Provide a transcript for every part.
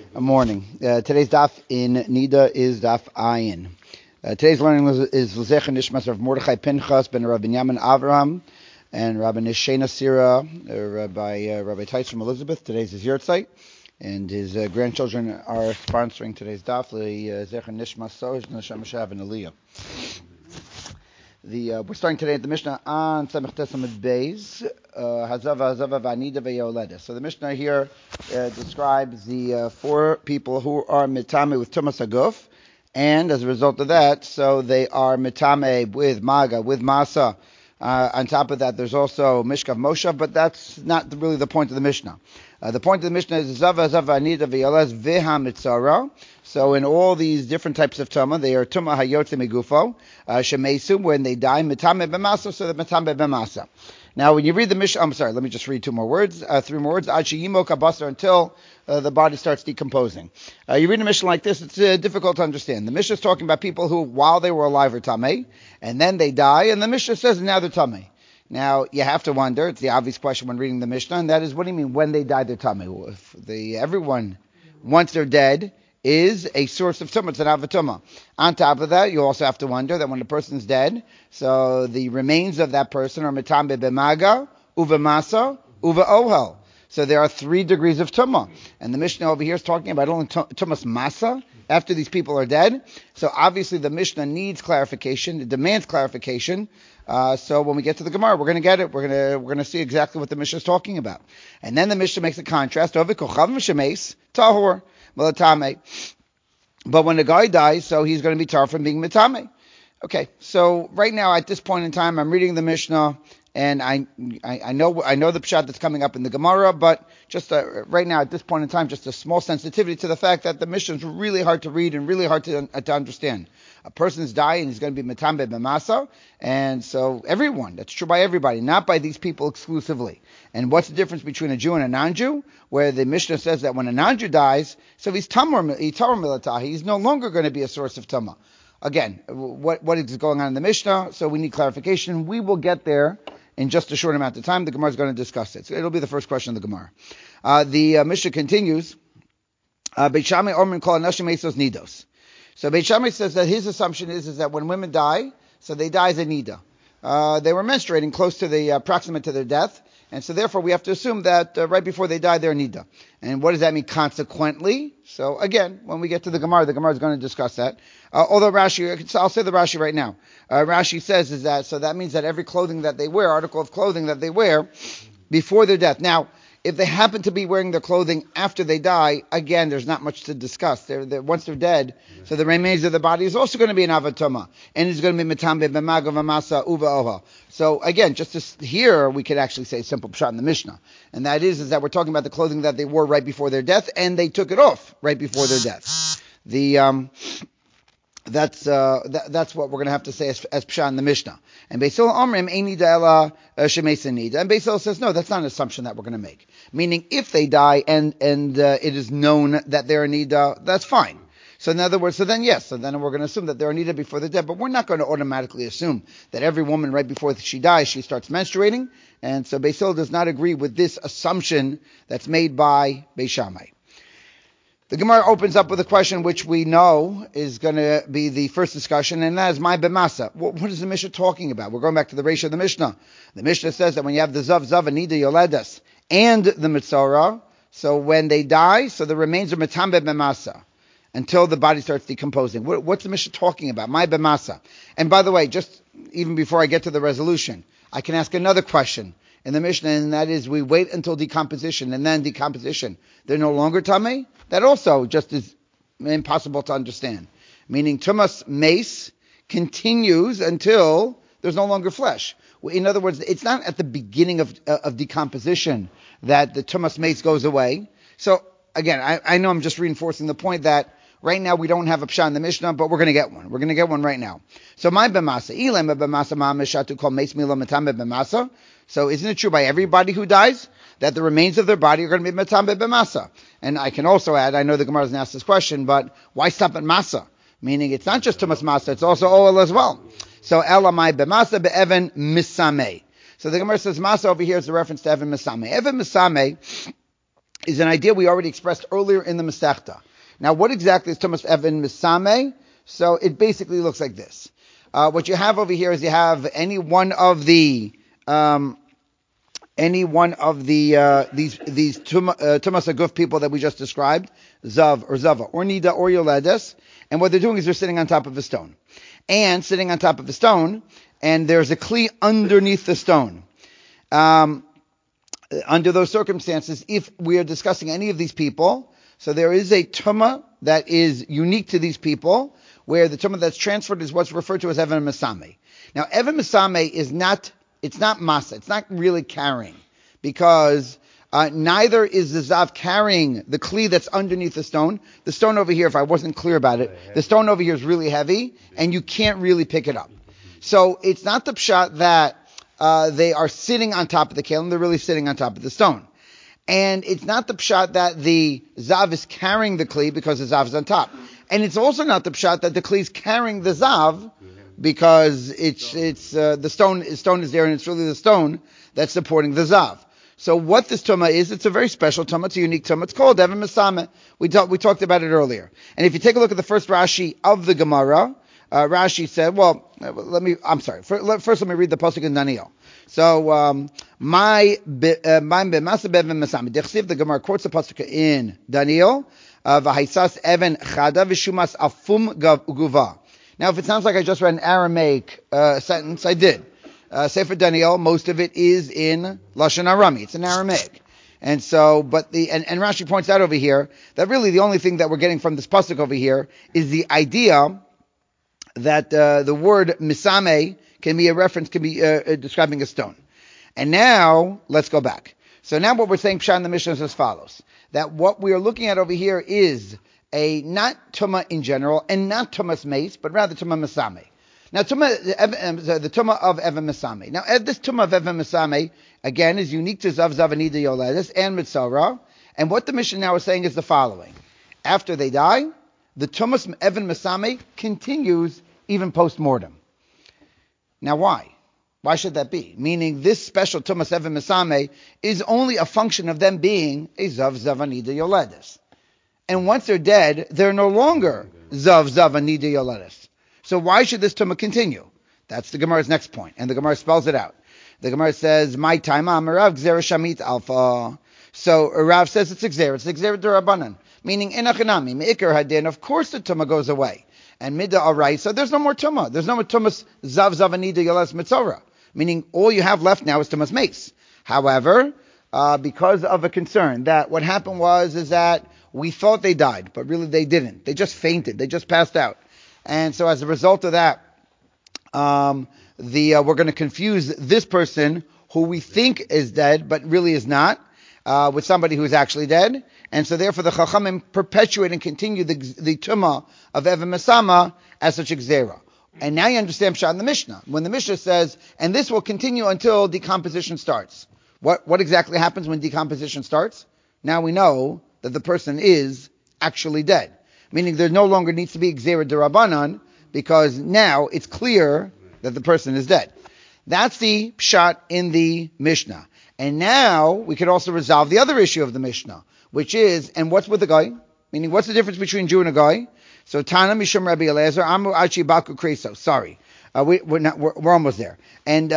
Morning. Today's daf in Nida is daf Ayin. Today's learning is L'zecher Nishmas of Mordechai Pinchas ben Rabbi Binyamin Avraham and Rabbi Nishena Sira, Rabbi Tice from Elizabeth. Today's his yahrzeit, and his grandchildren are sponsoring today's daf. L'zecher Nishmas Soj Neshama Shav and Aliyah. We're starting today at the Mishnah on Samech Tesamid Beis, Hazava Vanida Ve'Yoleda. So the Mishnah here describes the four people who are mitame with Tumas Haguf, and as a result of that, so they are mitame with Maga, with Masa. On top of that, there's also Mishkav Moshav, but that's not really the point of the Mishnah. The point of the Mishnah is Zava Vanida Ve'Yolez Veha Mitzara. So in all these different types of tuma, they are tuma hayotze megufo, shemesu, when they die, mitame b'masa, so the mitame b'masa. Now, when you read the Mishnah, let me just read three more words, ad sheyimok habasar, until the body starts decomposing. You read a Mishnah like this, it's difficult to understand. The Mishnah is talking about people who, while they were alive, are tamei, and then they die, and the Mishnah says now they're tamei. Now, you have to wonder, it's the obvious question when reading the Mishnah, and that is, what do you mean, when they die, they're tamei? Well, everyone, once they're dead, is a source of tumah, it's an avatuma. On top of that, you also have to wonder that when the person's dead, so the remains of that person are mitambe b'maga, uva masa, uva ohel. So there are 3 degrees of tumah. And the Mishnah over here is talking about only tumas masa after these people are dead. So obviously the Mishnah needs clarification, it demands clarification. So when we get to the Gemara, we're going to get it. We're going to see exactly what the Mishnah is talking about. And then the Mishnah makes a contrast. Tahor. But when the guy dies, so he's going to be tar from being mitame. Okay, so right now at this point in time, I'm reading the Mishnah, and I know the pshat that's coming up in the Gemara, but just right now at this point in time, just a small sensitivity to the fact that the Mishnah is really hard to read and really hard to understand. A person's dying, he's going to be mitame b'masa, and so everyone, that's true by everybody, not by these people exclusively. And what's the difference between a Jew and a non-Jew? Where the Mishnah says that when a non-Jew dies, so he's tamar milatah, he's no longer going to be a source of tumah. Again, what is going on in the Mishnah? So we need clarification. We will get there in just a short amount of time. The Gemara is going to discuss it. So it'll be the first question of the Gemara. The Mishnah continues. Beit Shammai Ormin kol anashim eisos nidos. So Beit Shammai says that his assumption is that when women die, so they die as a nida. They were menstruating close to the proximate to their death, and so therefore we have to assume that right before they die, they're nida. And what does that mean consequently? So again, when we get to the Gemara is going to discuss that. Although Rashi, I'll say the Rashi right now. Rashi says is that, so that means that every clothing that they wear, article of clothing that they wear before their death. Now, if they happen to be wearing their clothing after they die, again, there's not much to discuss. Once they're dead, so the remains of the body is also going to be an avatuma, and it's going to be mitambe b'maga v'masa uva oha. So again, just here we could actually say a simple pshat in the Mishnah, and that is that we're talking about the clothing that they wore right before their death, and they took it off right before their death. That's what we're going to have to say as pshat in the Mishnah. And Beis Hillel Omrim Eini Da'ela Shemesa Nida. And Beis Hillel says no, that's not an assumption that we're going to make. Meaning, if they die and it is known that they're a nida, that's fine. So in other words, so then we're going to assume that they're a nida before they're dead. But we're not going to automatically assume that every woman right before she dies she starts menstruating. And so Beis Hillel does not agree with this assumption that's made by Beis Shammai. The Gemara opens up with a question which we know is going to be the first discussion, and that is my b'masa. What is the Mishnah talking about? We're going back to the ratio of the Mishnah. The Mishnah says that when you have the zav anida yoledas and the mitzara, so when they die, so the remains are mitambe b'masa until the body starts decomposing. What's the Mishnah talking about? My b'masa. And by the way, just even before I get to the resolution, I can ask another question in the Mishnah, and that is, we wait until decomposition, and then decomposition, they're no longer tamei? That also just is impossible to understand. Meaning, tumas mace continues until there's no longer flesh. In other words, it's not at the beginning of decomposition that the tumas mace goes away. So, again, I know I'm just reinforcing the point that right now we don't have a pshat in the Mishnah, but we're going to get one. We're going to get one right now. So, my b'masa, ilem b'masa ma'ameshatu kol mace mila matame b'masa. So isn't it true by everybody who dies that the remains of their body are going to be mitambe b'masa? And I can also add, I know the Gemara doesn't ask this question, but why stop at masa? Meaning it's not just tumas masa, it's also oil as well. So elamai b'masa be'evan misame. So the Gemara says masa over here is a reference to evan misame. Evan misame is an idea we already expressed earlier in the Masechta. Now, what exactly is Tumas Even Misame? So it basically looks like this. What you have over here is you have any one of the these Tumas Aguf people that we just described, Zav or Zava, or Nida or Yoledes, and what they're doing is they're sitting on top of a stone. And sitting on top of a stone, and there's a Kli underneath the stone. Under those circumstances, if we are discussing any of these people, so there is a Tumah that is unique to these people, where the Tumah that's transferred is what's referred to as Even Masame. Now, Even Masame it's not Masa, it's not really carrying, because neither is the Zav carrying the Kli that's underneath the stone. The stone over here, if I wasn't clear about it, the stone over here is really heavy, and you can't really pick it up. So it's not the pshat that they are sitting on top of the kelim, they're really sitting on top of the stone. And it's not the pshat that the Zav is carrying the Kli because the Zav is on top. And it's also not the pshat that the Kli is carrying the Zav because it's the stone is there and it's really the stone that's supporting the Zav. So what this Tumah is, it's a very special Tumah, it's a unique Tumah. It's called Even Masame. We talked about it earlier. And if you take a look at the first Rashi of the Gemara, Rashi said, first let me read the pasuk in Daniel. So, the Gemara quotes the pasuk in Daniel, V'haisas even chada v'shumas afum guva. Now, if it sounds like I just read an Aramaic sentence, I did. Sefer Daniel, most of it is in Lashon Arami. It's in Aramaic. And so, and Rashi points out over here that really the only thing that we're getting from this pasuk over here is the idea that the word misame can be describing a stone. And now, let's go back. So now what we're saying, Pshat in the Mishnah is as follows. That what we are looking at over here is not Tumah in general, and not Tumah's mace, but rather Tumah Misame. Now, the Tumah of Even Misame. Now, this Tumah of Even Misame, again, is unique to Zav Zavanida Yoledes and Mitzara. And what the Mishnah now is saying is the following. After they die, the Tumas Even Misame continues even post-mortem. Now, why? Why should that be? Meaning, this special Tumas Even Misame is only a function of them being a Zav Zavanida Yoledes. And once they're dead, they're no longer Zav Zavanida Yoledes. So why should this Tumah continue? That's the Gemara's next point, and the Gemara spells it out. The Gemara says, "My time Amarav Gzera Shamit Alpha." So Rav says it's Gzera D'Rabbanan, meaning Enachanami Meikar Hadin. Of course, the Tumah goes away, and Mida Arai. So there's no more Tumah. There's no more Tumas Zav Zavanida Yoledes Mitzora. Meaning all you have left now is Tumas Mace. However, because of a concern that what happened is that we thought they died, but really they didn't. They just fainted. They just passed out. And so as a result of that, we're going to confuse this person who we think is dead, but really is not, with somebody who is actually dead. And so therefore the Chachamim perpetuate and continue the Tumah of Even Misame as such a Gzera. And now you understand Pshat in the Mishnah. When the Mishnah says, and this will continue until decomposition starts. What exactly happens when decomposition starts? Now we know that the person is actually dead. Meaning there no longer needs to be Gzera D'Rabbanan, because now it's clear that the person is dead. That's the Pshat in the Mishnah. And now we could also resolve the other issue of the Mishnah, which is, and what's with the guy? Meaning, what's the difference between Jew and a guy? So Tana Mishum Rabbi Eliezer, Amru Achi Baku Kreso. Sorry. We're almost there. And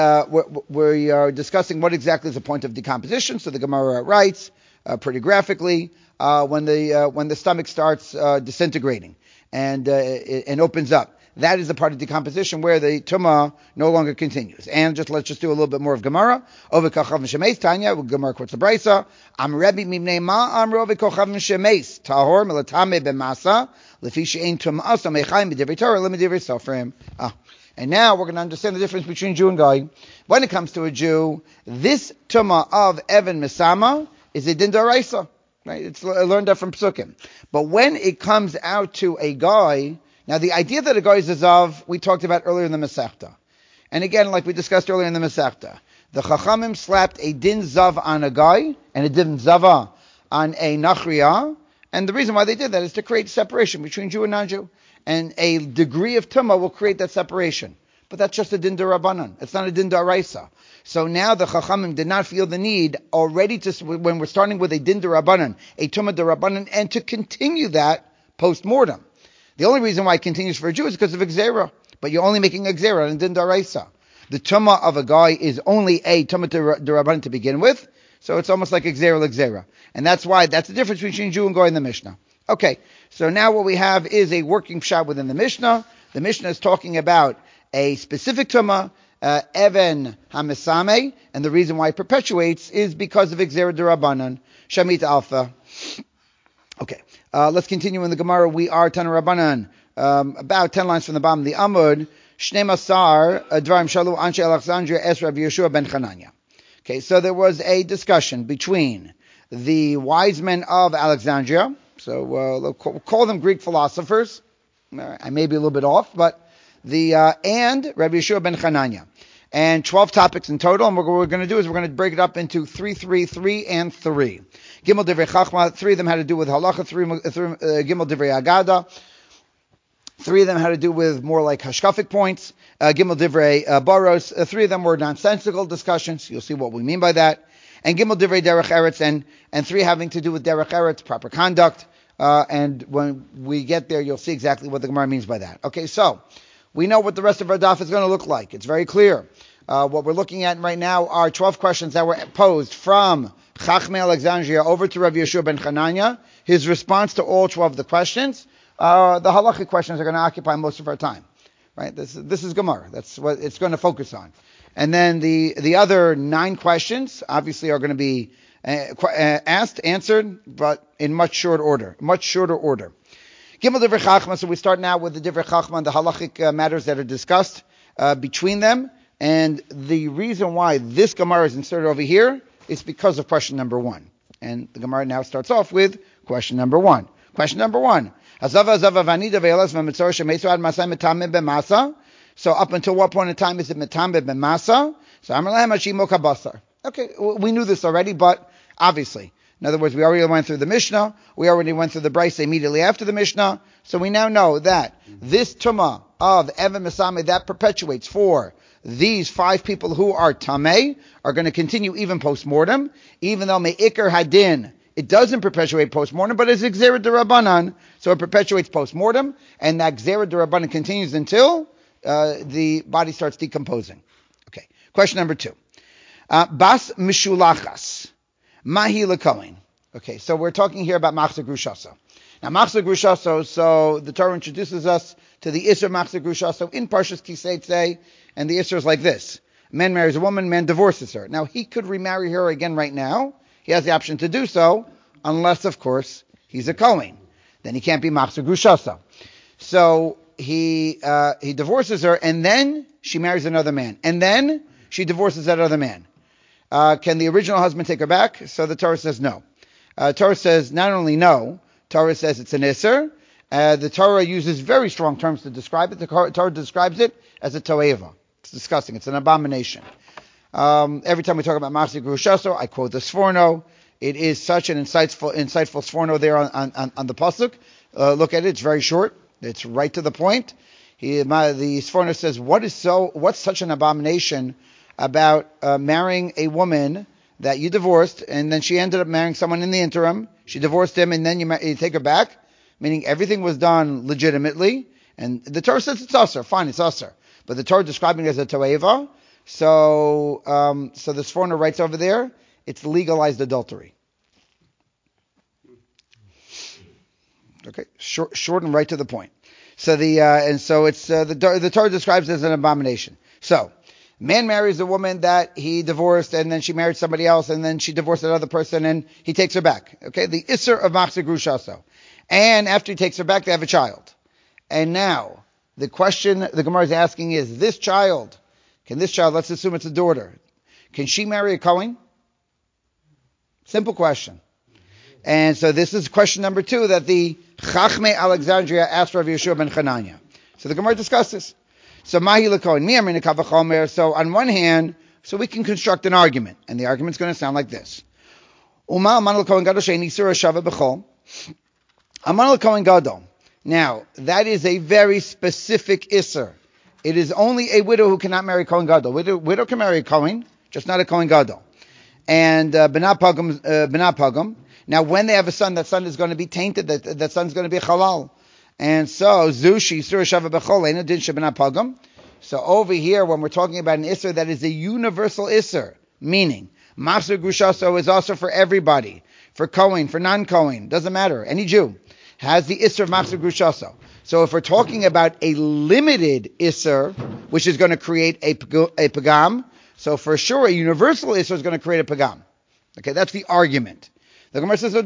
we are discussing what exactly is the point of decomposition. So the Gemara writes, pretty graphically, when the stomach starts disintegrating and opens up. That is the part of decomposition where the Tumah no longer continues. And let's just do a little bit more of Gemara. Over Kochav Shemeis Tanya, Gemara quotes the Brisa. Am Rebbe Mimnei Ma Am Rove Kochav Shemeis Tahor Melatame B'Masa Lefi She'ein Tumah So Mechaim B'Divrei Torah L'Medivrei Sofrim. And now we're going to understand the difference between Jew and Goy. When it comes to a Jew, this Tumah of Even Misame is a Din D'Oraisa. Right? It's learned that from Psukim. But when it comes out to a Goy, now, the idea that a guy is a zav, we talked about earlier in the Masechta. And again, like we discussed earlier in the Masechta, the Chachamim slapped a din zav on a guy and a din zava on a nachriya. And the reason why they did that is to create separation between Jew and non-Jew. And a degree of tumah will create that separation. But that's just a din d'Rabbanan. It's not a din d'Oraisa. So now the Chachamim did not feel the need already to, when we're starting with a din d'Rabbanan, a tumah d'Rabbanan, and to continue that post-mortem. The only reason why it continues for a Jew is because of Gzera. But you're only making a Gzera on a din d'Oraisa. The tumah of a guy is only a tumah d'Rabbanan to begin with, so it's almost like a Gzera l'Gzera. And that's the difference between Jew and Goy in the Mishnah. Okay, so now what we have is a working pshat within the Mishnah. The Mishnah is talking about a specific tumah, Even HaMesame, and the reason why it perpetuates is because of Gzera d'Rabbanan, Shamit Alpha. Okay, let's continue in the Gemara. We are Tana Rabbanan, about 10 lines from the bottom of the Amud. Shnei Masar, Dvarim Shalu, Anshe Alexandria, Es Rabbi Yeshua ben Chananya. Okay, so there was a discussion between the wise men of Alexandria, so we'll call them Greek philosophers. I may be a little bit off, but and Rabbi Yeshua ben Chananya. And 12 topics in total, and what we're going to do is we're going to break it up into 3, 3, and 3. Gimel Divrei Chachma, 3 of them had to do with halacha, Gimel Divrei Agada, 3 of them had to do with more like hashkafic points, Gimel Divrei Baros, 3 of them were nonsensical discussions, you'll see what we mean by that, and Gimel Divrei Derech Eretz, and 3 having to do with Derech Eretz, proper conduct, and when we get there, you'll see exactly what the Gemara means by that. Okay, so we know what the rest of our daf is going to look like. It's very clear. What we're looking at right now are 12 questions that were posed from Chachmei Alexandria over to Rabbi Yeshua ben Chananya. His response to all 12 of the questions, the halachic questions are going to occupy most of our time. Right? This is Gemara. That's what it's going to focus on. And then the other 9 questions obviously are going to be asked, answered, but in much shorter order. Gimel Divrei Chachma, so we start now with the Divrei Chachma and the halachic matters that are discussed between them. And the reason why this Gemara is inserted over here is because of question number 1. And the Gemara now starts off with question number 1. Question number 1. So up until what point in time is it metameh b'masa? So Amar lahem hashimo kabasar. Okay, we knew this already, but obviously. In other words, we already went through the Mishnah. We already went through the Brisa immediately after the Mishnah. So we now know that this tumah of Even Mesame that perpetuates for these 5 people who are tameh are going to continue even post-mortem, even though me'ikar hadin, it doesn't perpetuate post-mortem, but it's Gzera d'Rabbanan, so it perpetuates post-mortem, and that Gzera d'Rabbanan continues until the body starts decomposing. Okay, question number 2. Bas Mishulachas. Mahi Lekohen. Okay, so we're talking here about Machzor Grushaso. Now, Machzor Grushaso, so the Torah introduces us to the Isser Machzor Grushaso in Parshas Kiseitze, and the Isser is like this. Man marries a woman, man divorces her. Now, he could remarry her again right now. He has the option to do so, unless, of course, he's a Kohen. Then he can't be Machzor Grushaso. So, he divorces her, and then she marries another man. And then she divorces that other man. Can the original husband take her back? So the Torah says no. Torah says not only no, Torah says it's an Isser. The Torah uses very strong terms to describe it. The Torah describes it as a toeva. It's disgusting. It's an abomination. Every time we talk about Machzor Grushaso, I quote the Sforno. It is such an insightful Sforno there on the pasuk. Look at it. It's very short. It's right to the point. The Sforno says, what's such an abomination about marrying a woman that you divorced, and then she ended up marrying someone in the interim. She divorced him, and then you take her back, meaning everything was done legitimately. And the Torah says it's usher. Fine, it's usher. But the Torah describing it as a toeva. So the Sforno writes over there, it's legalized adultery. Okay, short and right to the point. So the Torah describes it as an abomination. So, man marries a woman that he divorced, and then she married somebody else, and then she divorced another person, and he takes her back. Okay, the Isser of Machzor Grushaso. And after he takes her back, they have a child. And now, the question the Gemara is asking is, can this child, let's assume it's a daughter, can she marry a Kohen? Simple question. And so this is question number 2 that the Chachmei Alexandria asked Rabbi Yeshua ben Chananya. So the Gemara discusses. So Mahi Lekohen, Miyamrin Kavachomer. So on one hand, so we can construct an argument, and the argument's going to sound like this: Uma Aman Lekohen Gadol Shein Isur Shava B'Chol. Aman Lekohen Gadol. Now that is a very specific Isur. It is only a widow who cannot marry Kohen Gadol. Widow can marry a Kohen, just not a Kohen Gadol. And B'nai Pagam. Now, when they have a son, that son is going to be tainted. That son's going to be halal. And so, Zushi Surah Shava Bechol Eina Din Sheb'nai Pagam. So over here, when we're talking about an Isser that is a universal Isser, meaning Machzor Grushaso is also for everybody, for Kohen, for non-Kohen, doesn't matter. Any Jew has the Isser of Machzor Grushaso. So if we're talking about a limited Isser, which is going to create a Pagam, so for sure a universal Isser is going to create a Pagam. Okay, that's the argument. The Gemara says,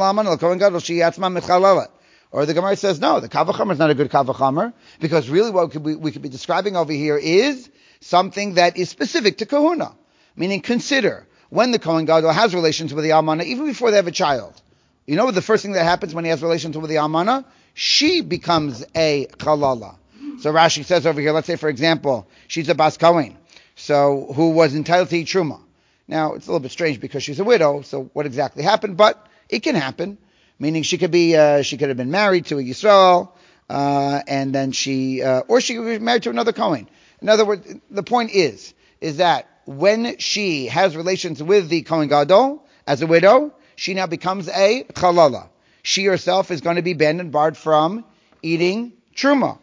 or the Gemara says, no, the Kavachamer is not a good Kavachamer, because really what we could be describing over here is something that is specific to Kahuna. Meaning, consider, when the Kohen Gadol has relations with the Almana, even before they have a child, you know what the first thing that happens when he has relations with the Almana? She becomes a Chalala. So Rashi says over here, let's say for example, she's a Bas Kohen, so who was entitled to eat Truma. Now, it's a little bit strange because she's a widow, so what exactly happened? But it can happen. Meaning she could have been married to a Yisrael, and then or she could be married to another Kohen. In other words, the point is that when she has relations with the Kohen Gadol as a widow, she now becomes a Chalala. She herself is going to be banned and barred from eating Truma.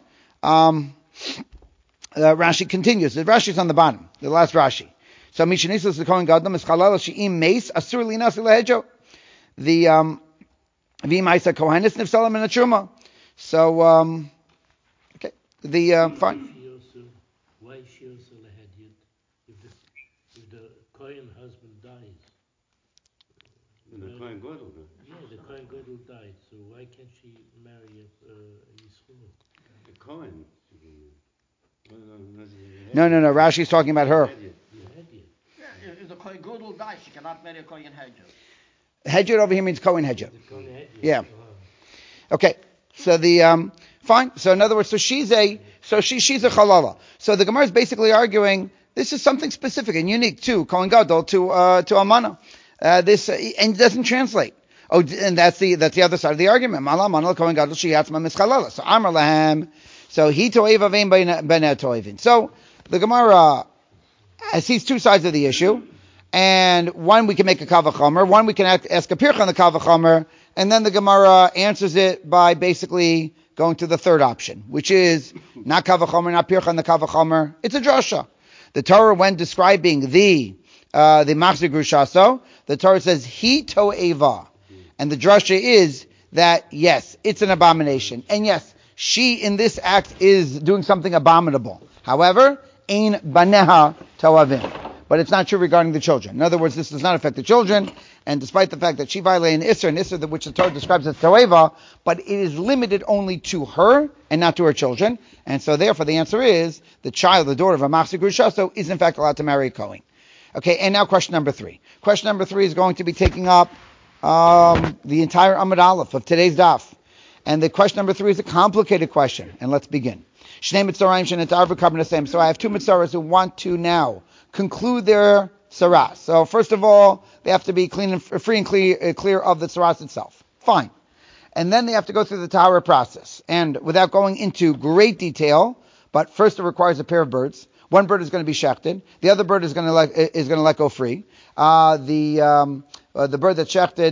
Rashi continues. The Rashi is on the bottom, the last Rashi. So Mishanisas the Kohen Gadol is Chalala she'im meis asur linas lehejo. The V'maisa Kohenis Nifsalam in a Truma. So, okay. Fine. Why is she also lahadiyat if the Kohen husband dies? And the Kohen Gadol. Yeah, the Kohen Gadol died. So why can't she marry a Yisrael? The Kohen. No. Rashi's talking about her. Yeah, if the Kohen Gadol dies, she cannot marry a Kohen Hedger. Hedger over here means Kohen Hedger. Yeah. Okay. So fine. So in other words, she's a Chalala. So the Gemara is basically arguing this is something specific and unique to Kohen Gadol to Almana. This and it doesn't translate. Oh, and that's the other side of the argument. Mala Kohen Gadol sheyatzma mischalala. So Amar lahem. So he toev avein ben toevin. So the Gemara sees two sides of the issue. And one we can make a Kavachomer, one we can ask a Pircha on the Kavachomer, and then the Gemara answers it by basically going to the third option, which is not Kavachomer, not Pircha on the Kavachomer. It's a drasha. The Torah, when describing the Machzor Grushaso, the Torah says Hi To'eva, and the drasha is that yes, it's an abomination, and yes, she in this act is doing something abominable. However, Ein Baneha To'avim. But it's not true regarding the children. In other words, this does not affect the children, and despite the fact that she violated an Isser, which the Torah describes as Toeva, but it is limited only to her and not to her children, and so therefore the answer is, the child, the daughter of a Machzor Grushaso, is in fact allowed to marry a Kohen. Okay, and now question number 3. Question number 3 is going to be taking up the entire Amud Aleph of today's daf. And the question number 3 is a complicated question, and let's begin. So I have 2 mitzaras who want to now conclude their tzaras. So first of all, they have to be free and clear of the tzaras itself. Fine. And then they have to go through the tahara process. And without going into great detail, but first it requires a pair of birds. One bird is going to be shechted. The other bird is going to let go free. The bird that's shechted,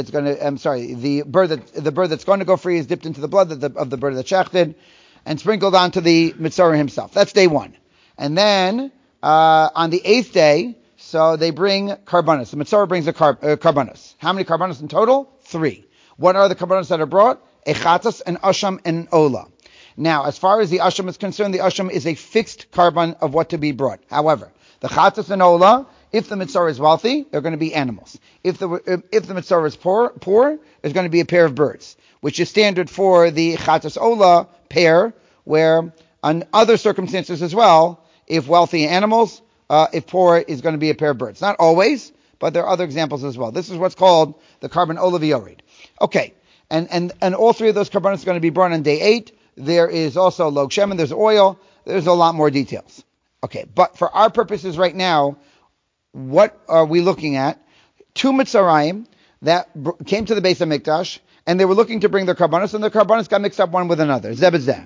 the bird that's going to go free is dipped into the blood of the bird that's shechted and sprinkled onto the mitzvah himself. That's day 1. And then on the 8th day, so they bring karbanos. The mitzvah brings a karbanos. How many karbanos in total? 3. What are the karbanos that are brought? A chatas, an asham, and an ola. Now, as far as the asham is concerned, the asham is a fixed karban of what to be brought. However, the chatas and ola, if the mitzvah is wealthy, they're going to be animals. If the mitzvah is poor, there's going to be a pair of birds, which is standard for the chatas ola pair, where on other circumstances as well, if wealthy animals, if poor is going to be a pair of birds. Not always, but there are other examples as well. This is what's called the carbon oliviorid. Okay, and all 3 of those carbonates are going to be brought on day 8. There is also log shemen, there's oil, there's a lot more details. Okay, but for our purposes right now, what are we looking at? 2 mitzarayim that came to the Beis HaMikdash, and they were looking to bring their carbonates, and their carbonates got mixed up one with another. Zeh b'zeh.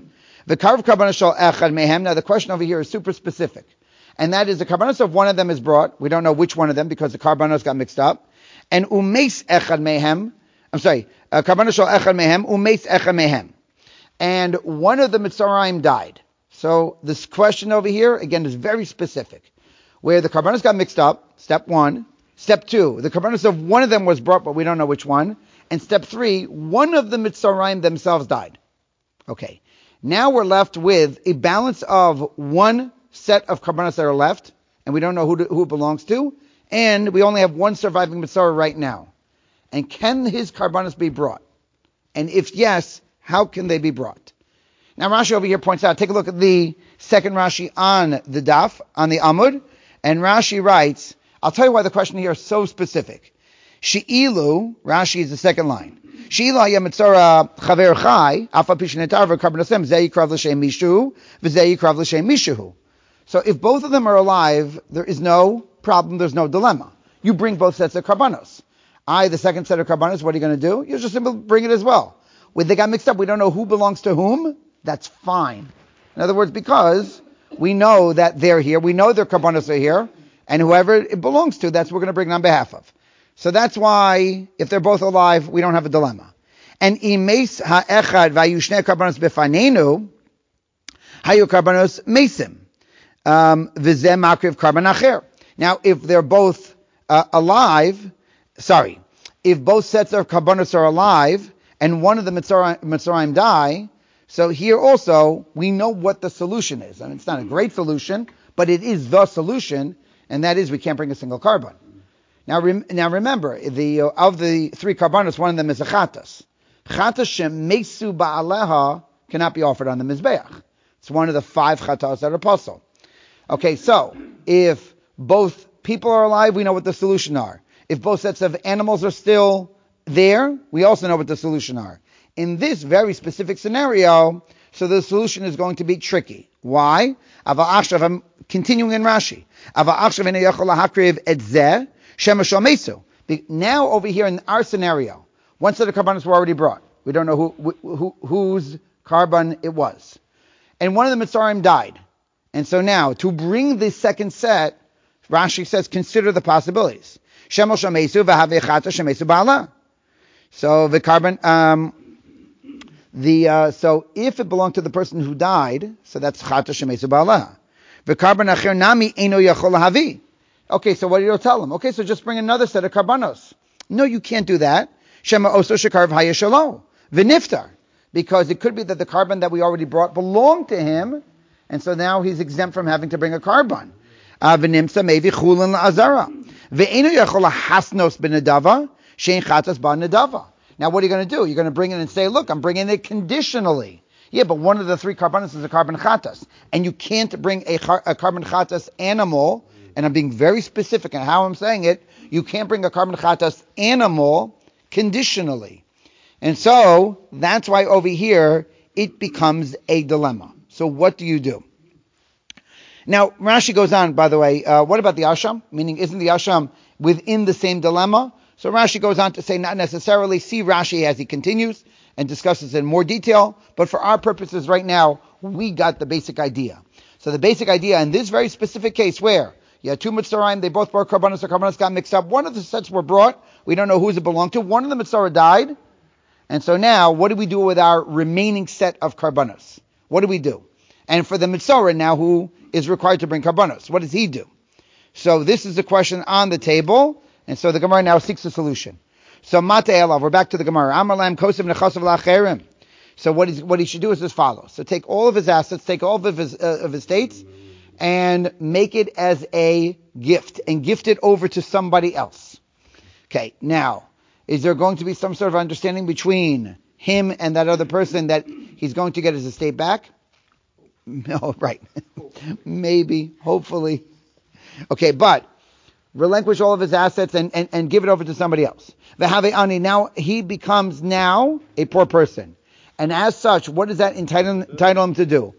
V'karv karbanos shel echad mehem. Now the question over here is super specific. And that is the karbanos of one of them is brought. We don't know which one of them because the karbanos got mixed up. And umeis echad mehem. Karbanos shel echad mehem. Umeis echad mehem. And one of the Mitzrayim died. So this question over here, again, is very specific. Where the karbanos got mixed up, step 1. Step 2, the karbanos of one of them was brought, but we don't know which one. And step 3, one of the Mitzrayim themselves died. Okay. Now we're left with a balance of one set of karbanos that are left, and we don't know who it belongs to, and we only have one surviving Mitzrayim right now. And can his karbanos be brought? And if yes, how can they be brought? Now Rashi over here points out, take a look at the second Rashi on the daf, on the Amud, and Rashi writes, I'll tell you why the question here is so specific. She'ilu, Rashi is the second line. She'ilu haya mitzora chaver chai, afa pishinetar v'karbanosem, zeh yikrav l'shem mishu, v'zeh yikrav l'shem mishu. So if both of them are alive, there is no problem, there's no dilemma. You bring both sets of karbanos. The second set of karbanos, what are you going to do? You just simply bring it as well. When they got mixed up, we don't know who belongs to whom, that's fine. In other words, because we know that they're here, we know their karbanos are here, and whoever it belongs to, that's what we're going to bring it on behalf of. So that's why, if they're both alive, we don't have a dilemma. And imes ha'echad vayushne karbanos befanenu, hayu karbanos mesim, v'zeh makriv karban acher. Now, if they're both alive, if both sets of karbanos are alive, and one of the Mitzrayim die, so here also, we know what the solution is. I mean, it's not a great solution, but it is the solution, and that is we can't bring a single carbon. Now remember, of the three karbanos, one of them is a chatas. Chatas shemesu ba'aleha cannot be offered on the mizbeach. It's one of the 5 chatas that are puzzle. Okay, so if both people are alive, we know what the solution are. If both sets of animals are still there, we also know what the solution are. In this very specific scenario, so the solution is going to be tricky. Why? I'm continuing in Rashi. Now over here in our scenario, one set of karbanos were already brought. We don't know whose carbon it was. And one of the Mitzrayim died. And so now, to bring the second set, Rashi says, consider the possibilities. So the carbon, so if it belonged to the person who died, so that's chata shemesu ba'ala. V'karban acher nami eino yachol lahavi. Okay, so what do you tell him? Okay, so just bring another set of karbanos. No, you can't do that. Shema oso shekarv hayeshalo v'niftar, because it could be that the carbon that we already brought belonged to him, and so now he's exempt from having to bring a carbon. V'nimsa mevi chulin la'azara v'eino yachol lahasnos b'nedava shein chatas ba'nedava. Now what are you going to do? You're going to bring it and say, look, I'm bringing it conditionally. Yeah, but one of the 3 karbanos is a carbon chatas. And you can't bring a carbon chatas animal, and I'm being very specific in how I'm saying it, you can't bring a carbon chatas animal conditionally. And so, that's why over here, it becomes a dilemma. So what do you do? Now, Rashi goes on, by the way, what about the asham? Meaning, isn't the asham within the same dilemma? So Rashi goes on to say not necessarily. See Rashi as he continues and discusses in more detail. But for our purposes right now, we got the basic idea. So the basic idea in this very specific case where you had 2 Mitzrayim, they both brought karbanos, the karbanos got mixed up. One of the sets were brought. We don't know whose it belonged to. One of the Mitzrayim died. And so now, what do we do with our remaining set of karbanos? What do we do? And for the Mitzrayim now, who is required to bring karbanos, what does he do? So this is the question on the table. And so the Gemara now seeks a solution. So Mate Elav, we're back to the Gemara. Amalam Kosev Nechasav Lacherim. So what he should do is as follows. So take all of his assets, take all of his estates, and make it as a gift, and gift it over to somebody else. Okay, now, is there going to be some sort of understanding between him and that other person that he's going to get his estate back? No, right. Maybe, hopefully. Okay, but relinquish all of his assets and give it over to somebody else. V'havei now he becomes now a poor person. And as such, what does that entitle him to do?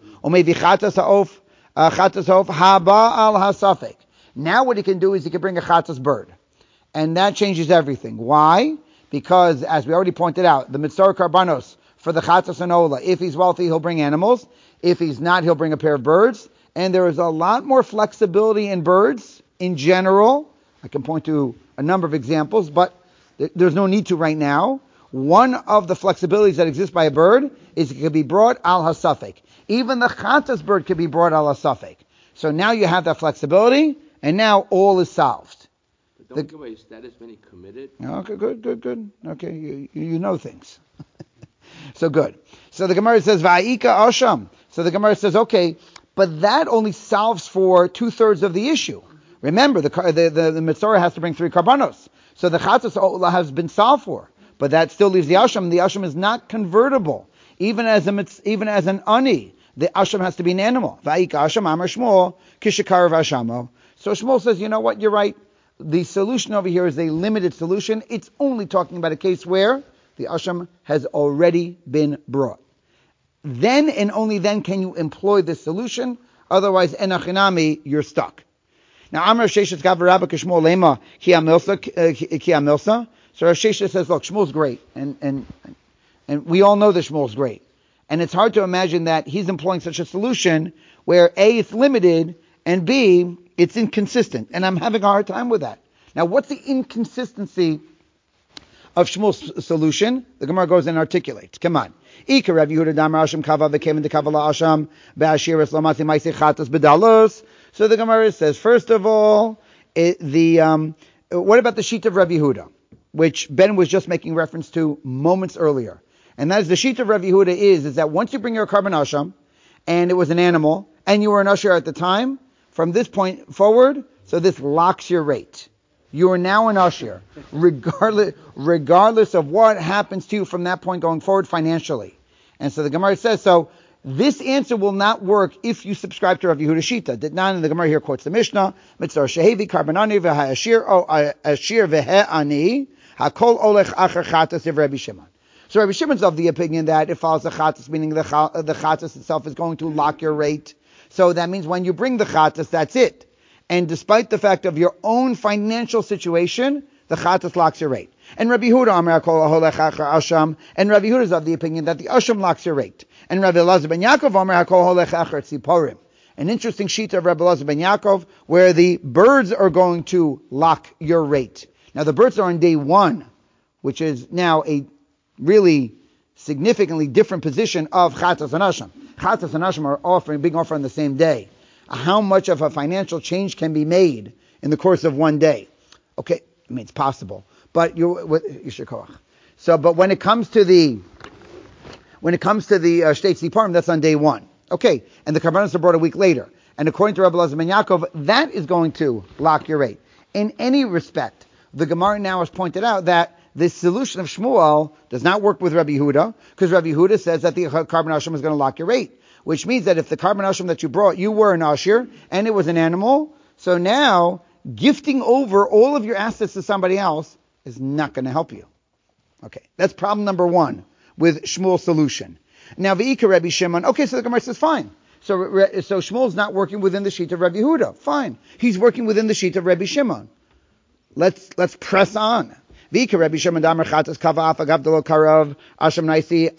Now what he can do is he can bring a chatas bird. And that changes everything. Why? Because, as we already pointed out, the mitzvah karbanos for the chatas and ola. If he's wealthy, he'll bring animals. If he's not, he'll bring a pair of birds. And there is a lot more flexibility in birds in general. I can point to a number of examples, but there's no need to right now. One of the flexibilities that exist by a bird is it can be brought al hasafek. Even the chatas bird can be brought al hasafek. So now you have that flexibility, and now all is solved. But don't give away your status when he committed. Okay, good. Okay, you know things. So good. So the Gemara says, Va'ika Asham. So the Gemara says, okay, but that only solves for 2/3 of the issue. Remember, the Mitzorah has to bring 3 karbanos. So the Chatas Ola has been solved for. But that still leaves the Asham. The Asham is not convertible. Even as an Ani, the Asham has to be an animal. Va'ika Asham Amar Shmuel, Kishakar Vashamo. So Shmuel says, you know what, you're right. The solution over here is a limited solution. It's only talking about a case where the Asham has already been brought. Then and only then can you employ this solution. Otherwise, enachinami, you're stuck. Now, Amar Sheshes Gav Rabba Kishmol Lema Ki Amilsa. So Rav Sheshes says, look, Shmuel's great, and we all know that Shmuel's great. And it's hard to imagine that he's employing such a solution where A, it's limited, and B, it's inconsistent. And I'm having a hard time with that. Now, what's the inconsistency of Shmuel's solution? The Gemara goes and articulates. Come on. Ika Rav Yehuda Damar Asham Kava became into Kavala Asham Be'ashiras Lamasi Maisi Chatas Bedalus. So the Gemara says, first of all, what about the sheet of Rav Yehuda, which Ben was just making reference to moments earlier? And that is the sheet of Rav Yehuda is that once you bring your carbon asham, and it was an animal, and you were an usher at the time, from this point forward, so this locks your rate. You are now an usher, regardless of what happens to you from that point going forward financially. And so the Gemara says, so this answer will not work if you subscribe to Rav Yehuda Shita. Ditnan, the Gemara here quotes the Mishnah, Mitzvah Shehevi Karbanani v'ha'ashir o ashir v'he'ani hakol olech acher chatas of Rabbi Shimon. So Rabbi Shimon's of the opinion that it follows the chatas, meaning the chatas itself is going to lock your rate. So that means when you bring the chatas, that's it. And despite the fact of your own financial situation, the chatas locks your rate. And Rabbi Yehuda Amar Kol Holech Acher Asham, and Rabbi Yehuda is of the opinion that the Asham locks your rate. And Rabbi Elazar ben Yaakov Amar Kol Holech Acher Tziporim. An interesting sheet of Rabbi Elazar ben Yaakov where the birds are going to lock your rate. Now the birds are on day 1, which is now a really significantly different position of Chatas and Asham. Chatas and Asham are being offered on the same day. How much of a financial change can be made in the course of one day? Okay, I mean it's possible, but but when it comes to the Shtei Tziporim, that's on day 1. Okay, and the Karbanos are brought a week later, and according to Rabbi Elazar ben Yaakov, that is going to lock your rate. In any respect, the Gemara now has pointed out that this solution of Shmuel does not work with Rabbi Yehuda, because Rabbi Yehuda says that the Karban Asham is going to lock your rate. Which means that if the Karban Asham that you brought, you were an Ashir, and it was an animal, so now gifting over all of your assets to somebody else is not going to help you. Okay, that's problem number 1 with Shmuel's solution. Now, V'ika Rabbi Shimon, okay, so the Gemara says fine. So Shmuel's not working within the sheet of Rabbi Yehuda. Fine. He's working within the sheet of Rabbi Shimon. Let's press on. V'ika Rabbi Shimon Damar Chatas Kava Afa Gavdalo Karav Asham Naisi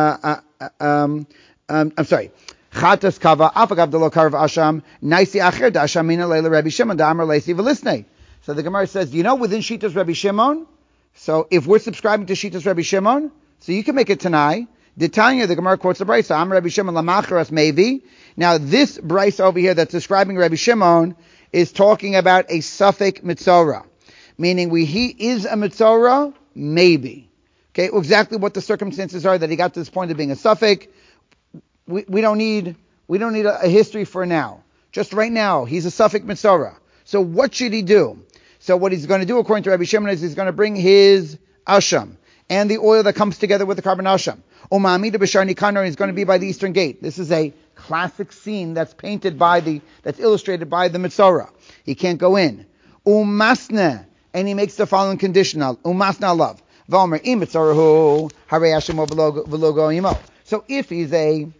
I'm sorry. Chatas kava afagav delo karav asham naisi acher da asham mina leila Rabbi Shimon da amar leisi v'lisnei. So the Gemara says, you know, within Shitas Rabbi Shimon, so if we're subscribing to Shitas Rabbi Shimon, so you can make it Tanai. The Tanya, the Gemara quotes the Brisa, Amar Rabbi Shimon lamacharas mevi. Now this Brisa over here that's describing Rabbi Shimon is talking about a suffix mitzorah, meaning he is a mitzorah, maybe. Okay, exactly what the circumstances are that he got to this point of being a suffix. We don't need a history for now. Just right now, he's a suffix mitzorah. So what should he do? So what he's going to do, according to Rabbi Shimon, is he's going to bring his asham and the oil that comes together with the carbon asham. Umamida b'shar nikano is going to be by the eastern gate. This is a classic scene that's that's illustrated by the mitzorah. He can't go in. Umasna, and he makes the following conditional. Umasna love. V'omer im mitzorahu harei asham v'lo goyimo. So if he's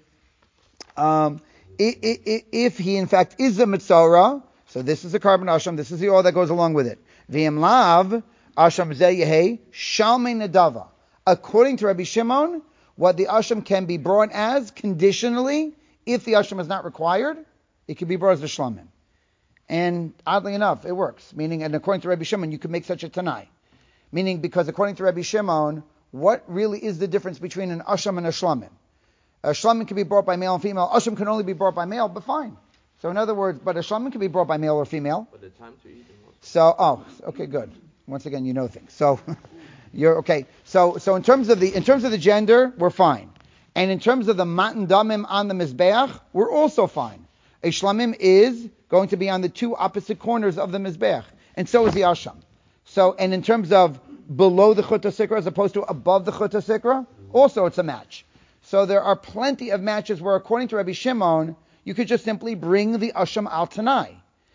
if he in fact is a mitzorah, so this is the carbon asham, this is the oil that goes along with it. V'im lav asham zeh yehei shalmei nedava. According to Rabbi Shimon, what the asham can be brought as conditionally. If the asham is not required, it can be brought as a shlamim. And oddly enough, it works. Meaning, and according to Rabbi Shimon, you could make such a tanai. Meaning, because according to Rabbi Shimon, what really is the difference between an asham and a shlamim? A shlamim can be brought by male and female. Asham can only be brought by male, but fine. So in other words, but a shlamim can be brought by male or female. But the time to eat them. So, okay, good. Once again, you know things. So, you're okay. So in terms of the gender, we're fine. And in terms of the matan damim on the mizbeach, we're also fine. A shlamim is going to be on the two opposite corners of the mizbeach, and so is the asham. So, and in terms of below the chut sikra as opposed to above the chut sikra, also it's a match. So there are plenty of matches where, according to Rabbi Shimon, you could just simply bring the asham al tanai.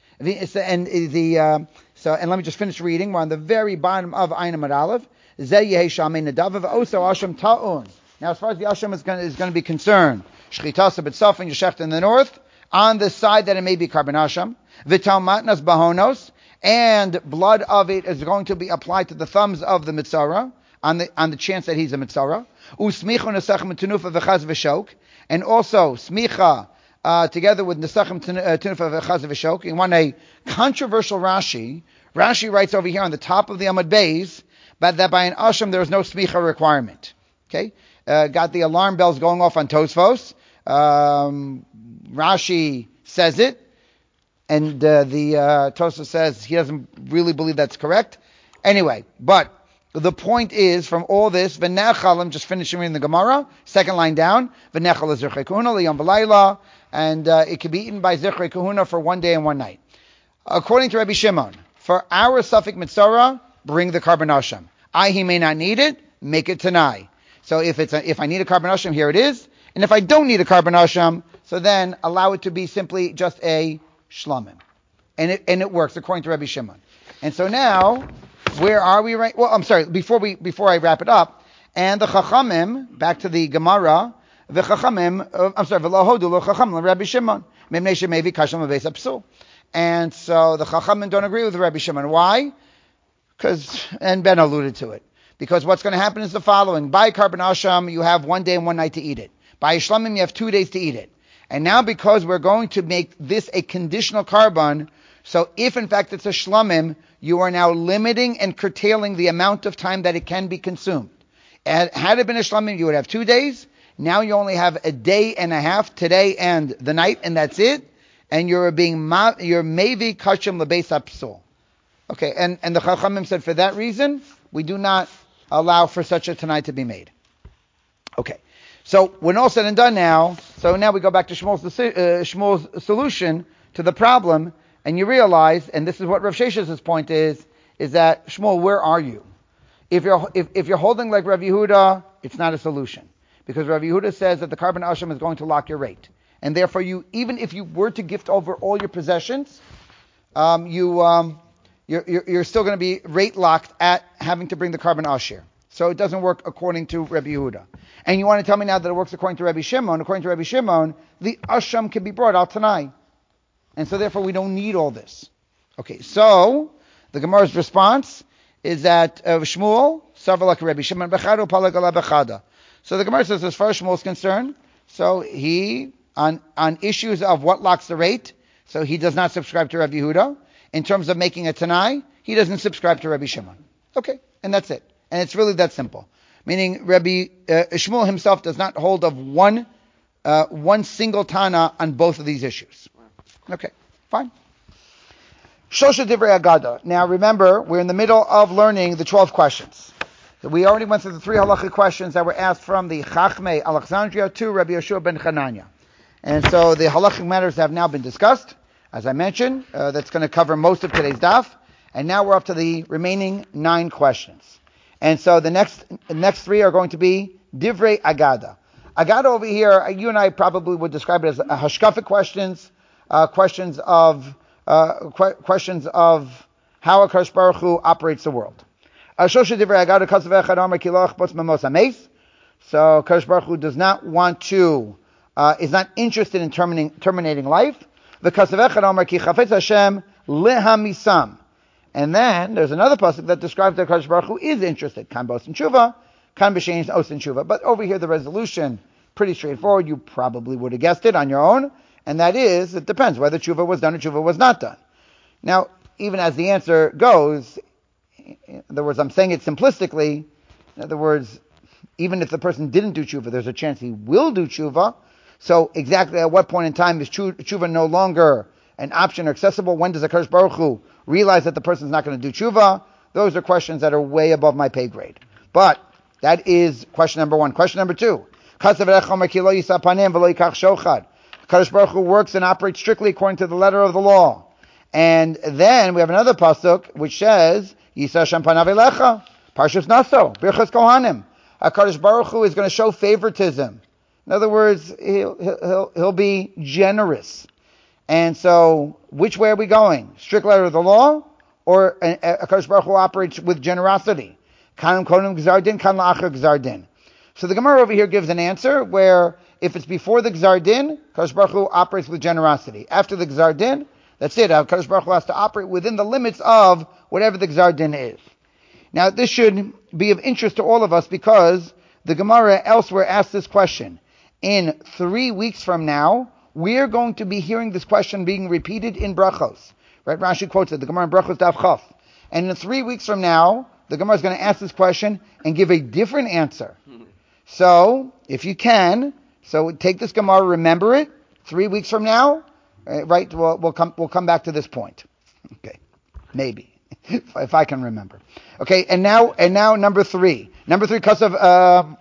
And let me just finish reading. We're on the very bottom of Ayin Amud Aleph. Zeh yehei shamei nadav v'oso asham ta'un. Now, as far as the asham is going to be concerned, shchitasa b'tzaf and yeshech in the north, on the side that it may be carbon asham, v'tal matnas bahonos, and blood of it is going to be applied to the thumbs of the mitzara, on the chance that he's a mitzara. Usmicha nesachem tenufa v'chaz v'shok, and also smicha together with nesachem tenufa v'chaz v'shok. You want a controversial Rashi. Rashi writes over here on the top of the Amud Beis, but that by an asham there is no smicha requirement. Okay, got the alarm bells going off on Tosfos. Rashi says it, and the Tosfos says he doesn't really believe that's correct. Anyway, but the point is, from all this, v'nechal, I'm just finishing reading the Gemara, second line down, v'nechal is zirchei kahuna liyom v'layla, and it can be eaten by zirchei kahuna for one day and one night. According to Rabbi Shimon, for our suffix mitzvah, bring the carbon asham. He may not need it, make it tanai. So if I need a carbon asham, here it is. And if I don't need a carbon asham, so then allow it to be simply just a shlamim. And it works according to Rabbi Shimon. And so now, where are we right? Well, I'm sorry, before I wrap it up, and the Chachamim, back to the Gemara, the Chachamim, v'lo hodu lo Chachamim, Rabbi Shimon, mimnei shemevi kasham v'beis apsul. And so the Chachamim don't agree with Rabbi Shimon. Why? And Ben alluded to it. Because what's going to happen is the following. By carbon asham, you have 1 day and 1 night to eat it. By shlamim, you have 2 days to eat it. And now because we're going to make this a conditional carbon, so if in fact it's a shlamim, you are now limiting and curtailing the amount of time that it can be consumed. And had it been a shlamim, you would have 2 days. Now you only have a day and a half, today and the night, and that's it. And you're mevi kashim lebeis apsul. Okay, and the Chachamim said for that reason, we do not allow for such a tanai to be made. Okay, so when all said and done now, so now we go back to Shmuel's solution to the problem, and you realize, and this is what Rav Shesh's point is that, Shmuel, where are you? If you're holding like Rav Yehuda, it's not a solution. Because Rav Yehuda says that the carbon asham is going to lock your rate. And therefore, even if you were to gift over all your possessions, you're still going to be rate locked at having to bring the carbon ashir. So it doesn't work according to Rabbi Yehuda. And you want to tell me now that it works according to Rabbi Shimon. According to Rabbi Shimon, the asham can be brought out tonight. And so therefore we don't need all this. Okay, so the Gemara's response is that Shmuel, Savalak Rabbi Shimon, Bechado Palagala Bechada. So the Gemara says as far as Shmuel is concerned, so he, on issues of what locks the rate, so he does not subscribe to Rabbi Yehuda. In terms of making a tanai, he doesn't subscribe to Rabbi Shimon. Okay, and that's it. And it's really that simple. Meaning Rabbi Shmuel himself does not hold of one single tana on both of these issues. Okay, fine. Shosha Divrei Agada. Now remember, we're in the middle of learning the 12 questions. So we already went through the 3 halachic questions that were asked from the Chachmei Alexandria to Rabbi Yeshua ben Chananya. And so the halachic matters have now been discussed. As I mentioned, that's going to cover most of today's daf. And now we're up to the remaining 9 questions. And so the next 3 are going to be Divrei Agada. Agada over here, you and I probably would describe it as hashkafic questions, questions of how HaKadosh Baruch Hu operates the world. Shosha Divrei Agada Kasav Echad Amar Kilach Botz Memos Hameis. So HaKadosh Baruch Hu does not want to, is not interested in terminating life. And then there's another pasuk that describes that HaKadosh Baruch Hu is interested. Kan bos and tshuva, kan b'shein osin tshuva. But over here, the resolution, pretty straightforward. You probably would have guessed it on your own. And that is, it depends whether tshuva was done or tshuva was not done. Now, even as the answer goes, in other words, I'm saying it simplistically. In other words, even if the person didn't do tshuva, there's a chance he will do tshuva. So exactly at what point in time is tshuva no longer an option or accessible? When does the HaKadosh Baruch Hu realize that the person's not going to do tshuva? Those are questions that are way above my pay grade. But that is question number one. Question number two. HaKadosh Baruch Hu works and operates strictly according to the letter of the law. And then we have another pasuk which says, Yisa Shem Panav Elecha, Parshas Naso, Birchas Kohanim. HaKadosh Baruch Hu is going to show favoritism. In other words, he'll be generous. And so, which way are we going? Strict letter of the law, or HaKadosh Baruch Hu operates with generosity? Kanam Konim Gzardin, Kan La'achar Gzardin. So the Gemara over here gives an answer where if it's before the Gzar Din, HaKadosh Baruch Hu operates with generosity. After the Gzar Din, that's it. HaKadosh Baruch Hu has to operate within the limits of whatever the Gzar Din is. Now, this should be of interest to all of us because the Gemara elsewhere asks this question. In 3 weeks from now, we're going to be hearing this question being repeated in Brachos. Right? Rashi quotes it, the Gemara in Brachos Daf Chaf. And in 3 weeks from now, the Gemara is going to ask this question and give a different answer. So, if you can, so take this Gemara, remember it, 3 weeks from now, right? We'll come back to this point. Okay, maybe if I can remember. Okay, and now number three. Number three, Kasav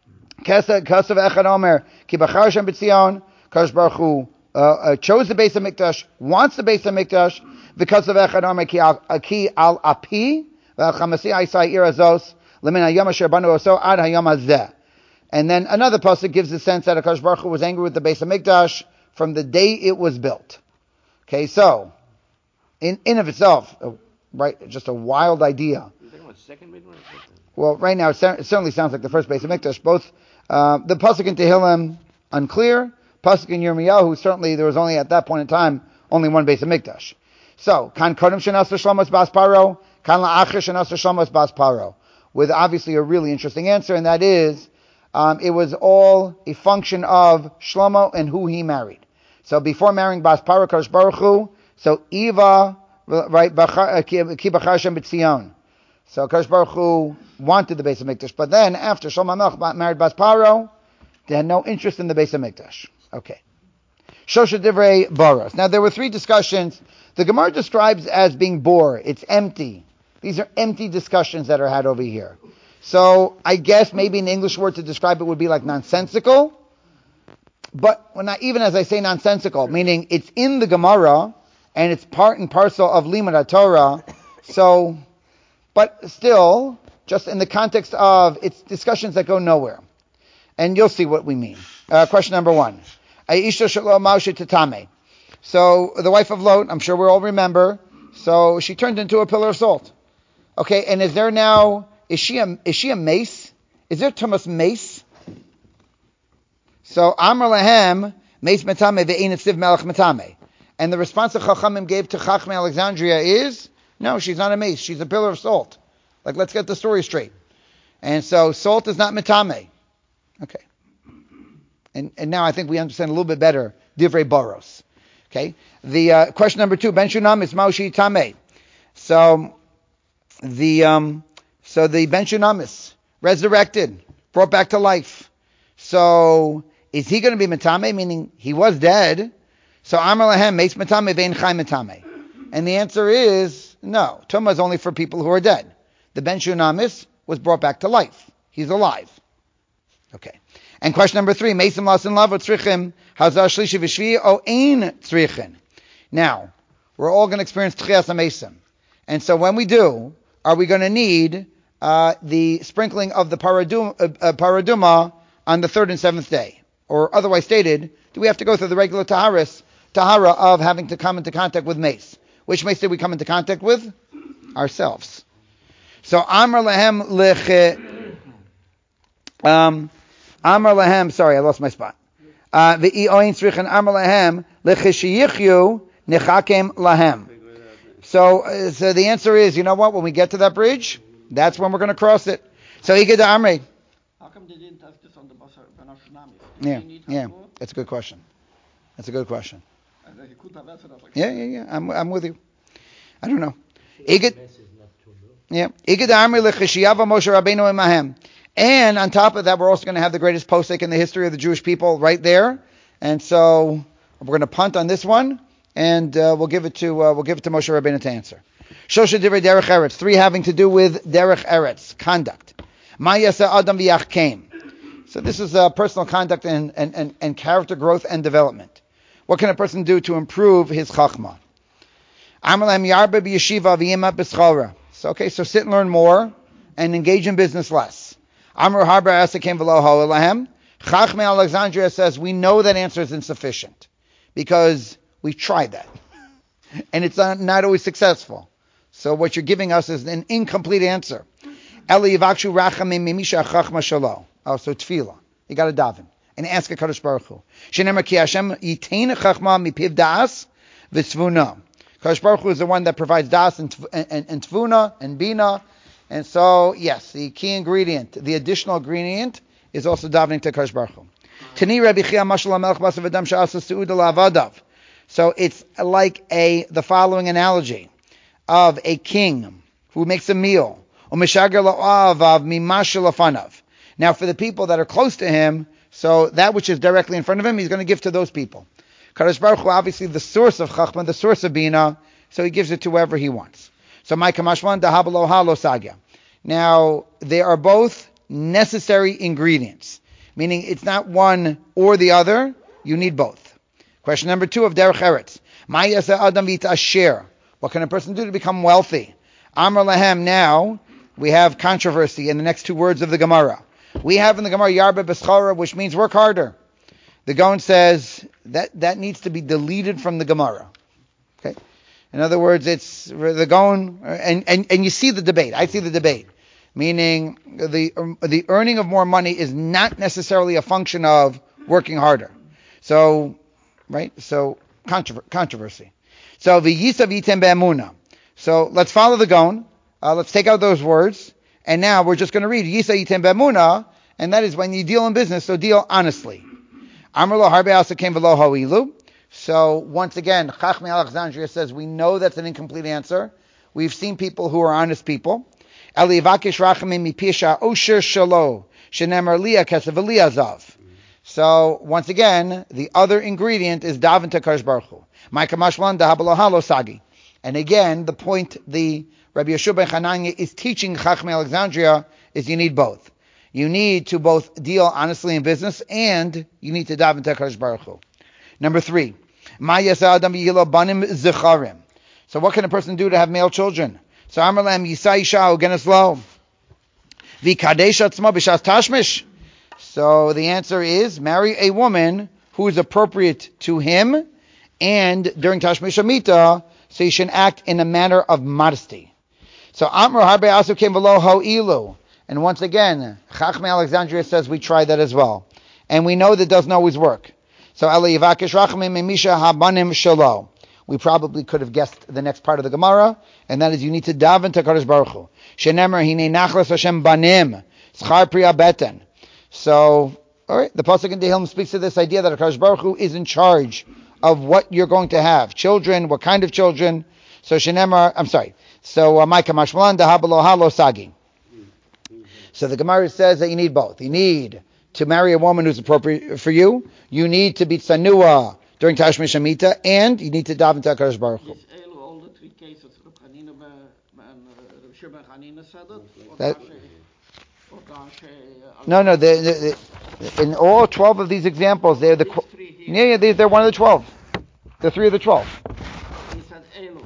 Echad Omer Ki Bachar Hashem B'Tzion. Kadosh Baruch Hu chose the Beis HaMikdash, wants the Beis HaMikdash because of Echad Omer Ki Al Api V'Chamasi Aisai Ir Azos Lemin Hayom Asher Banu Oso Ad Hayom Hazeh. And then another pasuk gives the sense that HaKadosh Baruch Hu was angry with the Beis HaMikdash from the day it was built. Okay, so, in of itself, right, just a wild idea. You're talking about second Beis HaMikdash? Well, right now it certainly sounds like the first Beis HaMikdash. Both, the pasuk in Tehillim, unclear. Pasuk in Yirmiyahu, certainly there was only at that point in time, only one Beis HaMikdash. So, kan kodem shenas Shlomo bas Paro, kan la'achar shenas Shlomo bas Paro. With obviously a really interesting answer, and that is, it was all a function of Shlomo and who he married. So before marrying Bas Paro, Kadosh Baruch Hu, so Eva, right, Ki Bachar Hashem B'Tzion. So Kadosh Baruch Hu wanted the Beis HaMikdash, but then after Shlomo Melech married Bas Paro, they had no interest in the Beis HaMikdash. Okay. Shosha Divrei Boros. Now there were three discussions. The Gemara describes as being bore. It's empty. These are empty discussions that are had over here. So I guess maybe an English word to describe it would be like nonsensical. But even as I say nonsensical, meaning it's in the Gemara and it's part and parcel of Limud Torah. So, but still, just in the context of it's discussions that go nowhere. And you'll see what we mean. Question number one. So the wife of Lot, I'm sure we all remember. So she turned into a pillar of salt. Okay, and is there now? Is she a mace? Is there Tumas mace? So Amar Lahem mace metame ve'ein etziv melech metame. And the response that Chachamim gave to Chachmei Alexandria is, no, she's not a mace. She's a pillar of salt. Like, let's get the story straight. And so salt is not metame. Okay. And now I think we understand a little bit better Divrei Boros. Okay. The question number two, Ben Shunam is Maushi Tameh. So the Ben Shunamis, resurrected, brought back to life. So, is he going to be Metame, meaning he was dead? So, Amar Lahem, Meis Metame, Vein Chai Metame. And the answer is, no. Tumah is only for people who are dead. The Ben Shunamis was brought back to life. He's alive. Okay. And question number three, Meisim Lasin Lavo Tzrichim, Hazar Shlishi Vishvi, O Ein Tzrichin. Now, we're all going to experience Tchias HaMeisim. And so when we do, are we going to need the sprinkling of the paraduma on the third and seventh day? Or otherwise stated, do we have to go through the regular tahara of having to come into contact with mace? Which mace did we come into contact with? Ourselves. So Amar Lahem Amar Lahem, sorry, I lost my spot. V'i oin tzrichin Amar Lahem lechishiyichyu nechakem lahem. So the answer is, you know what? When we get to that bridge, that's when we're going to cross it. So Igad Amri, come they didn't test this on the bus when our tsunami? Yeah. That's a good question. And he could have answered that. Yeah. I'm with you. I don't know. Mess is not too low. Yeah. Igad Amri lechishiyava Moshe Rabbeinu imahem. And on top of that, we're also going to have the greatest posek in the history of the Jewish people right there. And so we're going to punt on this one, and we'll give it to Moshe Rabbeinu to answer. Shosha divrei derech eretz. 3 having to do with derech eretz, conduct. Ma yasa adam v'yachkeim. So this is personal conduct and character growth and development. What can a person do to improve his chachma? Amar lahem yarba b'yeshiva v'yima b'schora. So sit and learn more, and engage in business less. Amar harba asakim v'lo ha'olahem. Chachmei Alexandria says we know that answer is insufficient because we've tried that, and it's not always successful. So what you're giving us is an incomplete answer. Eli yivakshu rachamim mimisha chachma shalo. Oh, so tefillah. You got to daven and ask a Kadosh Baruch Hu. Shenemar ki Hashem yitain chachma mipiv das v'tzvuna. Kadosh Baruch Hu is the one that provides das and tvuna and bina. And so, yes, the key ingredient, the additional ingredient, is also davening to Kadosh Baruch Hu. Tani Rabbi Chia mashal hamelech basav adam she'asa seuda la'avadav. So it's like the following analogy of a king who makes a meal. U'mishager la'avav mimashal afanav. Now, for the people that are close to him, so that which is directly in front of him, he's going to give to those people. Kadosh Baruch Hu, obviously the source of Chachma, the source of Bina, so he gives it to whoever he wants. So, my kamashman dahabalo halo sagya. Now, they are both necessary ingredients, meaning it's not one or the other. You need both. Question number 2 of Derech Eretz. Ma yasa adam v'yitasher. What can a person do to become wealthy? Amar lahem. Now we have controversy in the next 2 words of the Gemara. We have in the Gemara yarba b'schara, which means work harder. The Gaon says that needs to be deleted from the Gemara. Okay. In other words, it's the Gaon, and you see the debate. I see the debate, meaning the earning of more money is not necessarily a function of working harder. So, right? So controversy. So v'yisav yitem be'emuna. So let's follow the Gaon. Let's take out those words, and now we're just going to read yisav yitem be'emuna, and that is when you deal in business, so deal honestly. Amar lo harbe asakim v'lo ho'ilu. So once again, Chachmei Alexandria says we know that's an incomplete answer. We've seen people who are honest people. Eli yivakish rachamim mipisha osher shalo shenemar liya kesav eliyazav. So once again, the other ingredient is daven to Kadosh Baruch Hu. Ma'ika mashman dahabalo halo sagi. And again, the point the Rabbi Yeshua ben Chananya is teaching Chachmei Alexandria is you need both. You need to both deal honestly in business, and you need to daven to Kadosh Baruch Hu. Number 3, Ma yasa adam v'yilo banim zecharim. So what can a person do to have male children? So Amar lahem yisa isha ugenes lo v'kadesh atzma b'shas tashmish. So the answer is marry a woman who is appropriate to him, and during Tashmish Amita, so you should act in a manner of modesty. So Amar harbe asukim v'lo ho'ilu. And once again, Chachmei Alexandria says we tried that as well. And we know that doesn't always work. So Eli yivakish rachamim mimisha habanim shalo. We probably could have guessed the next part of the Gemara, and that is you need to daven to Kadosh Baruch Hu. Shenemer hinei nachlas Hashem banim schar priya beten. So, all right, the pasuk in Tehillim speaks to this idea that Kadosh Baruch Hu is in charge of what you're going to have. Children, what kind of children? So Shenemer, So Ma'ika mashmalan dahabalo halo sagi. So the Gemara says that you need both. You need to marry a woman who's appropriate for you. You need to be tsanua during Tashmish Amita, and you need to daven to HaKadosh Baruch Hu. All the 3 cases, Reb Chanina and Reb Shua ben Chanina said it. No. In all 12 of these examples, they're they're one of the 12. The 3 of the 12. He said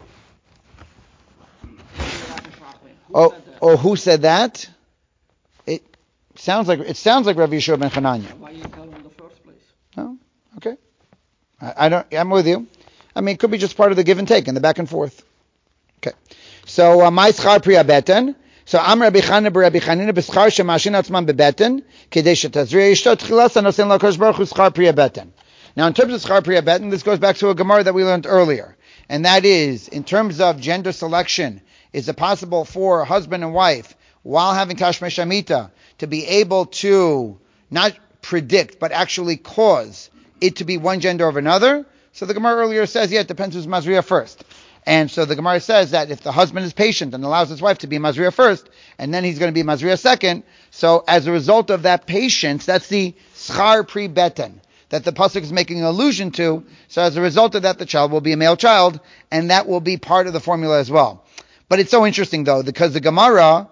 Elu. Who said that? It sounds like Rav Yeshua ben Chananya. Why you tell him in the first place? Oh, okay. I'm with you. I mean, it could be just part of the give and take and the back and forth. Okay. So, my schar priya beten. So, Am Rabbi Chanina b'schar shemashin atzman bebeten kedei shetazriya yishto tchilas anosin l'Hakadosh Baruch Hu schar priya beten. Now, in terms of schar priya beten, this goes back to a Gemara that we learned earlier, and that is in terms of gender selection. Is it possible for husband and wife, while having Tashmish Amita, to be able to not predict, but actually cause it to be one gender over another. So the Gemara earlier says, yeah, it depends who's Mazriya first. And so the Gemara says that if the husband is patient and allows his wife to be Mazriya first, and then he's going to be Mazriya second, so as a result of that patience, that's the schar pri beten that the pasuk is making an allusion to. So as a result of that, the child will be a male child, and that will be part of the formula as well. But it's so interesting though, because the Gemara,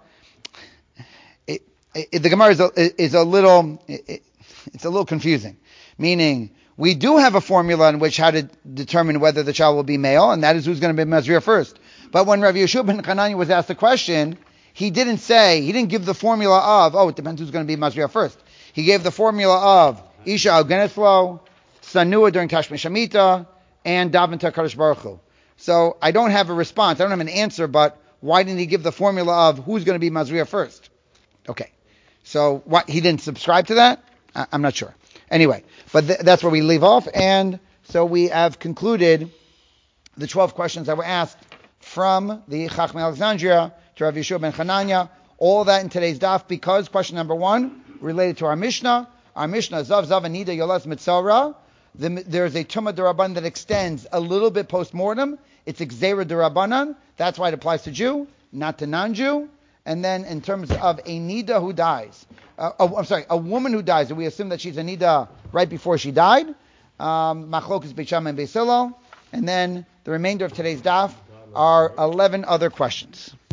the Gemara is a little, it's a little confusing. Meaning, we do have a formula in which how to determine whether the child will be male, and that is who's going to be Mazriya first. But when Rav Yeshua ben Chananya was asked the question, he didn't give the formula of, it depends who's going to be Mazriya first. He gave the formula of Isha al-Genethlo, Sanua during Tashmish Shamita, and Daven to HaKadosh Baruch Hu. So I don't have a response, I don't have an answer, but why didn't he give the formula of who's going to be Mazriya first? Okay. So what, he didn't subscribe to that? I'm not sure. Anyway, but that's where we leave off, and so we have concluded the 12 questions that were asked from the Chachmei Alexandria to Rav Yeshua ben Chananya. All that in today's daf, because question number 1 related to our Mishnah. Our Mishnah, Zav Zav Anida Yolas Mitzora. There's a Tumah D'Rabbanan that extends a little bit post-mortem. It's a Gzeira D'Rabbanan. That's why it applies to Jew, not to non-Jew. And then in terms of a Nida who dies, a woman who dies, we assume that she's a Nida right before she died. Machlokes Beit Shammai and Beis Hillel. And then the remainder of today's daf are 11 other questions.